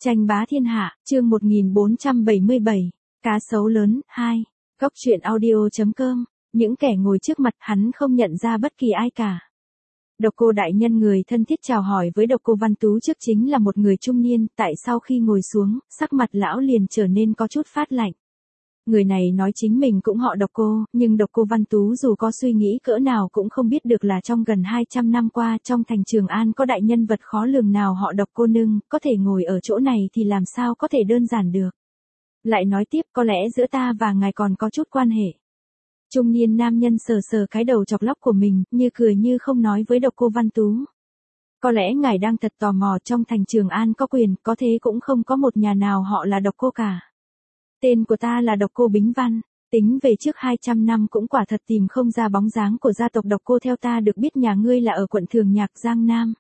Tranh bá thiên hạ, chương 1477, cá sấu lớn, 2, Góc truyện audio.com, những kẻ ngồi trước mặt hắn không nhận ra bất kỳ ai cả. Độc Cô đại nhân người thân thiết chào hỏi với Độc Cô Văn Tú trước chính là một người trung niên, tại sau khi ngồi xuống, sắc mặt lão liền trở nên có chút phát lạnh. Người này nói chính mình cũng họ Độc Cô, nhưng Độc Cô Văn Tú dù có suy nghĩ cỡ nào cũng không biết được là trong gần 200 năm qua trong thành Trường An có đại nhân vật khó lường nào họ Độc Cô Nương, có thể ngồi ở chỗ này thì làm sao có thể đơn giản được. Lại nói tiếp có lẽ giữa ta và ngài còn có chút quan hệ. Trung niên nam nhân sờ sờ cái đầu chọc lóc của mình, như cười như không nói với Độc Cô Văn Tú. Có lẽ ngài đang thật tò mò trong thành Trường An có quyền, có thế cũng không có một nhà nào họ là Độc Cô cả. Tên của ta là Độc Cô Bính Văn, tính về trước 200 năm cũng quả thật tìm không ra bóng dáng của gia tộc Độc Cô. Theo ta được biết nhà ngươi là ở quận Thường Nhạc, Giang Nam.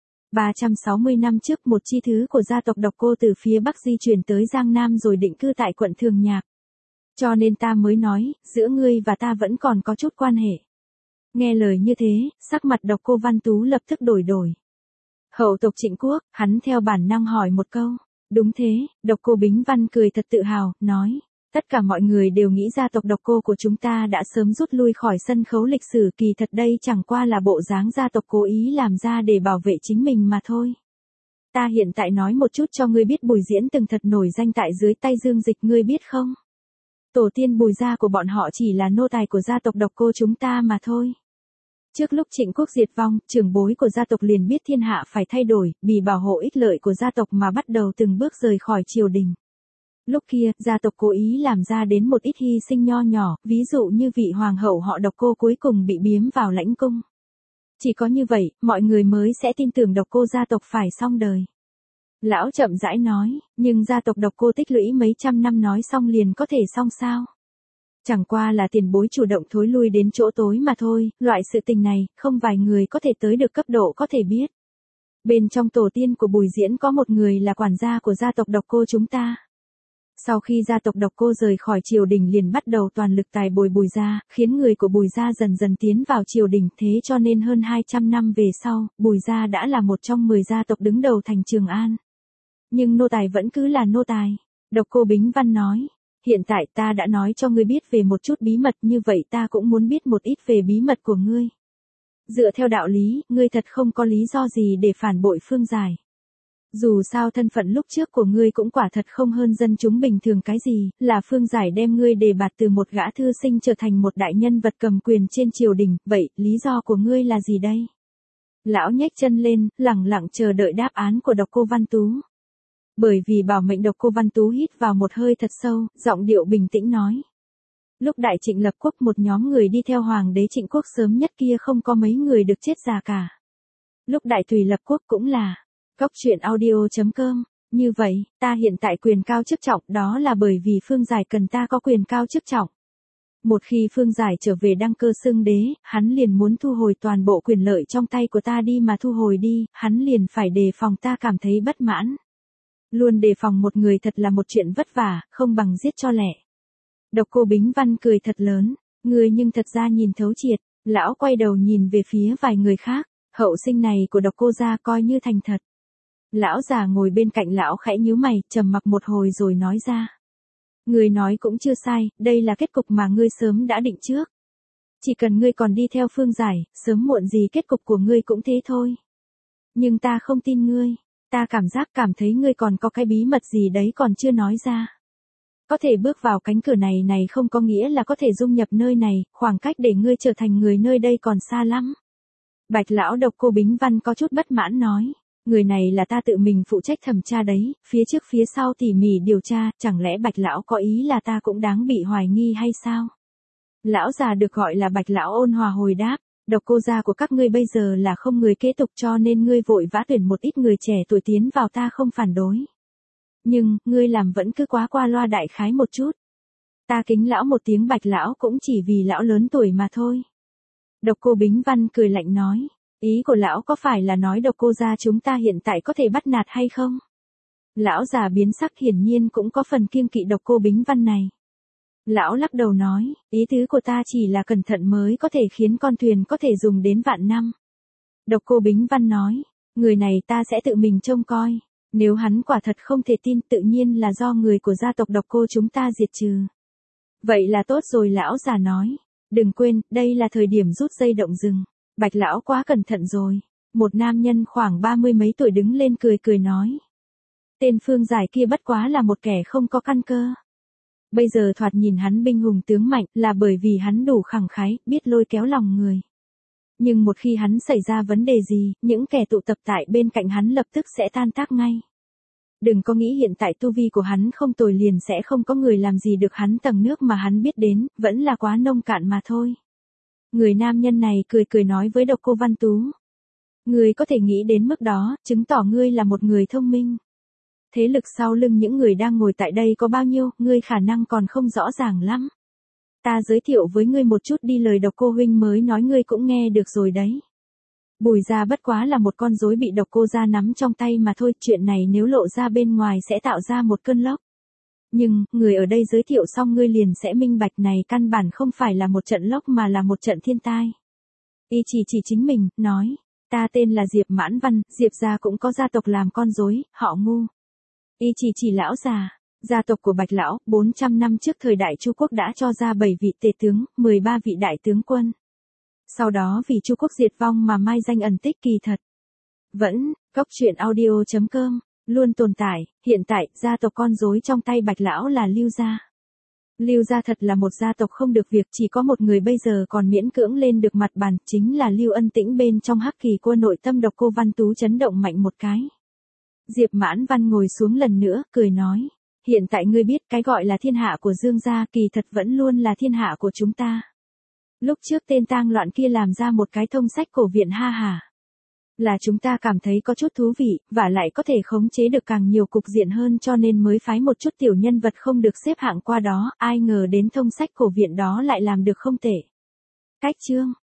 360 năm trước một chi thứ của gia tộc Độc Cô từ phía Bắc di chuyển tới Giang Nam rồi định cư tại quận Thường Nhạc. Cho nên ta mới nói, giữa ngươi và ta vẫn còn có chút quan hệ. Nghe lời như thế, sắc mặt Độc Cô Văn Tú lập tức đổi. Hậu tộc Trịnh Quốc, hắn theo bản năng hỏi một câu. Đúng thế, Độc Cô Bính Văn cười thật tự hào, nói. Tất cả mọi người đều nghĩ gia tộc Độc Cô của chúng ta đã sớm rút lui khỏi sân khấu lịch sử, kỳ thật đây chẳng qua là bộ dáng gia tộc cố ý làm ra để bảo vệ chính mình mà thôi. Ta hiện tại nói một chút cho ngươi biết Bùi Diễn từng thật nổi danh tại dưới tay Dương Dịch, ngươi biết không? Tổ tiên Bùi gia của bọn họ chỉ là nô tài của gia tộc Độc Cô chúng ta mà thôi. Trước lúc Trịnh Quốc diệt vong, trưởng bối của gia tộc liền biết thiên hạ phải thay đổi, vì bảo hộ ích lợi của gia tộc mà bắt đầu từng bước rời khỏi triều đình. Lúc kia, gia tộc cố ý làm ra đến một ít hy sinh nho nhỏ, ví dụ như vị hoàng hậu họ Độc Cô cuối cùng bị biếm vào lãnh cung. Chỉ có như vậy, mọi người mới sẽ tin tưởng Độc Cô gia tộc phải xong đời. Lão chậm rãi nói, nhưng gia tộc Độc Cô tích lũy mấy trăm năm nói xong liền có thể xong sao? Chẳng qua là tiền bối chủ động thối lui đến chỗ tối mà thôi, loại sự tình này, không vài người có thể tới được cấp độ có thể biết. Bên trong tổ tiên của Bùi Diễn có một người là quản gia của gia tộc Độc Cô chúng ta. Sau khi gia tộc Độc Cô rời khỏi triều đình liền bắt đầu toàn lực tài bồi Bùi gia, khiến người của Bùi gia dần dần tiến vào triều đình, thế cho nên hơn 200 năm về sau, Bùi gia đã là một trong 10 gia tộc đứng đầu thành Trường An. Nhưng nô tài vẫn cứ là nô tài. Độc Cô Bính Văn nói. Hiện tại ta đã nói cho ngươi biết về một chút bí mật, như vậy ta cũng muốn biết một ít về bí mật của ngươi. Dựa theo đạo lý, ngươi thật không có lý do gì để phản bội Phương Giải. Dù sao thân phận lúc trước của ngươi cũng quả thật không hơn dân chúng bình thường cái gì, là Phương Giải đem ngươi đề bạt từ một gã thư sinh trở thành một đại nhân vật cầm quyền trên triều đình, vậy lý do của ngươi là gì đây? Lão nhếch chân lên, lẳng lặng chờ đợi đáp án của Độc Cô Văn Tú. Bởi vì bảo mệnh, Độc Cô Văn Tú hít vào một hơi thật sâu, giọng điệu bình tĩnh nói. Lúc Đại Trịnh lập quốc một nhóm người đi theo Hoàng đế Trịnh Quốc sớm nhất kia không có mấy người được chết già cả. Lúc Đại Tùy lập quốc cũng là. Góc truyện audio.com, như vậy, ta hiện tại quyền cao chức trọng đó là bởi vì Phương Giải cần ta có quyền cao chức trọng. Một khi Phương Giải trở về đăng cơ xưng đế, hắn liền muốn thu hồi toàn bộ quyền lợi trong tay của ta đi, mà thu hồi đi, hắn liền phải đề phòng ta cảm thấy bất mãn. Luôn đề phòng một người thật là một chuyện vất vả, không bằng giết cho lẹ. Độc Cô Bính Văn cười thật lớn, người nhưng thật ra nhìn thấu triệt. Lão quay đầu nhìn về phía vài người khác, hậu sinh này của Độc Cô gia coi như thành thật. Lão già ngồi bên cạnh lão khẽ nhíu mày, trầm mặc một hồi rồi nói ra. Người nói cũng chưa sai, đây là kết cục mà ngươi sớm đã định trước. Chỉ cần ngươi còn đi theo Phương Giải, sớm muộn gì kết cục của ngươi cũng thế thôi. Nhưng ta không tin ngươi. Ta cảm thấy ngươi còn có cái bí mật gì đấy còn chưa nói ra. Có thể bước vào cánh cửa này không có nghĩa là có thể dung nhập nơi này, khoảng cách để ngươi trở thành người nơi đây còn xa lắm. Bạch lão Độc Cô Bính Văn có chút bất mãn nói. Người này là ta tự mình phụ trách thẩm tra đấy, phía trước phía sau tỉ mỉ điều tra, chẳng lẽ Bạch lão có ý là ta cũng đáng bị hoài nghi hay sao? Lão già được gọi là Bạch lão ôn hòa hồi đáp. Độc Cô gia của các ngươi bây giờ là không người kế tục, cho nên ngươi vội vã tuyển một ít người trẻ tuổi tiến vào ta không phản đối. Nhưng, ngươi làm vẫn cứ quá qua loa đại khái một chút. Ta kính lão một tiếng Bạch lão cũng chỉ vì lão lớn tuổi mà thôi. Độc Cô Bính Văn cười lạnh nói, ý của lão có phải là nói Độc Cô gia chúng ta hiện tại có thể bắt nạt hay không? Lão già biến sắc, hiển nhiên cũng có phần kiêng kỵ Độc Cô Bính Văn này. Lão lắc đầu nói, ý tứ của ta chỉ là cẩn thận mới có thể khiến con thuyền có thể dùng đến vạn năm. Độc Cô Bính Văn nói, người này ta sẽ tự mình trông coi. Nếu hắn quả thật không thể tin, tự nhiên là do người của gia tộc Độc Cô chúng ta diệt trừ. Vậy là tốt rồi, lão già nói. Đừng quên, đây là thời điểm rút dây động rừng. Bạch lão quá cẩn thận rồi. Một nam nhân khoảng 30 mấy tuổi đứng lên cười cười nói. Tên Phương Giải kia bất quá là một kẻ không có căn cơ. Bây giờ thoạt nhìn hắn binh hùng tướng mạnh là bởi vì hắn đủ khẳng khái, biết lôi kéo lòng người. Nhưng một khi hắn xảy ra vấn đề gì, những kẻ tụ tập tại bên cạnh hắn lập tức sẽ tan tác ngay. Đừng có nghĩ hiện tại tu vi của hắn không tồi liền sẽ không có người làm gì được hắn, tầng nước mà hắn biết đến, vẫn là quá nông cạn mà thôi. Người nam nhân này cười cười nói với Độc Cô Văn Tú. Ngươi có thể nghĩ đến mức đó, chứng tỏ ngươi là một người thông minh. Thế lực sau lưng những người đang ngồi tại đây có bao nhiêu, ngươi khả năng còn không rõ ràng lắm. Ta giới thiệu với ngươi một chút đi, lời Độc Cô huynh mới nói ngươi cũng nghe được rồi đấy. Bùi gia bất quá là một con rối bị Độc Cô gia nắm trong tay mà thôi, chuyện này nếu lộ ra bên ngoài sẽ tạo ra một cơn lốc. Nhưng, người ở đây giới thiệu xong ngươi liền sẽ minh bạch này căn bản không phải là một trận lốc mà là một trận thiên tai. Y chỉ chính mình, nói, ta tên là Diệp Mãn Văn, Diệp gia cũng có gia tộc làm con rối, họ Ngu. Y chỉ lão già, gia tộc của Bạch lão, 400 năm trước thời đại Chu quốc đã cho ra 7 vị tể tướng, 13 vị đại tướng quân. Sau đó vì Chu quốc diệt vong mà mai danh ẩn tích, kỳ thật. Vẫn, coctruyện.audio.com, luôn tồn tại, hiện tại, gia tộc con rối trong tay Bạch lão là Lưu gia. Lưu gia thật là một gia tộc không được việc, chỉ có một người bây giờ còn miễn cưỡng lên được mặt bàn, chính là Lưu Ân Tĩnh. Bên trong Hắc Kỳ Quân nội tâm Độc Cô Văn Tú chấn động mạnh một cái. Diệp Mãn Văn ngồi xuống lần nữa, cười nói, hiện tại ngươi biết cái gọi là thiên hạ của Dương gia kỳ thật vẫn luôn là thiên hạ của chúng ta. Lúc trước tên tang loạn kia làm ra một cái thông sách cổ viện ha hả. Là chúng ta cảm thấy có chút thú vị, và lại có thể khống chế được càng nhiều cục diện hơn cho nên mới phái một chút tiểu nhân vật không được xếp hạng qua đó, ai ngờ đến thông sách cổ viện đó lại làm được không tệ. Cách chương